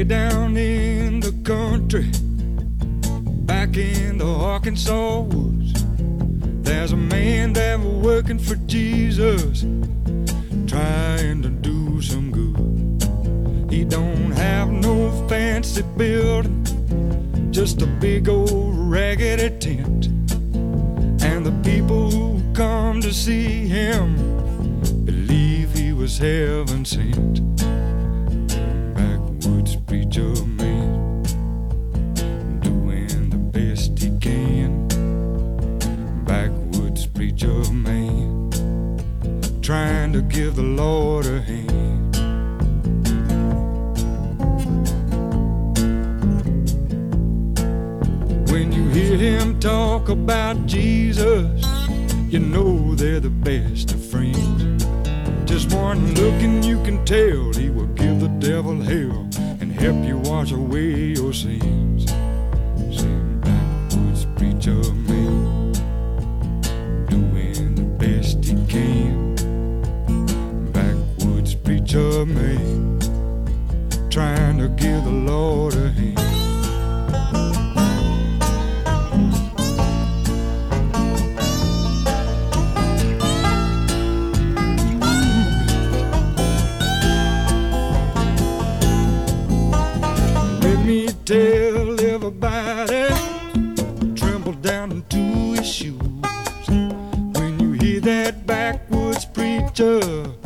Way down in the country, back in the Arkansas woods, there's a man that was working for Jesus, trying to do some good. He don't have no fancy building, just a big old raggedy tent. And the people who come to see him believe he was heaven sent. Backwoods preacher man, doing the best he can. Backwoods preacher man, trying to give the Lord a hand. When you hear him talk about Jesus, you know they're the best of friends. Just one look and you can tell he will give the devil hell and help you wash away your sins. Sing backwoods preacher man, doing the best he can. Backwoods preacher man, trying to give the Lord a hand. Tell everybody, tremble down into his shoes when you hear that backwoods preacher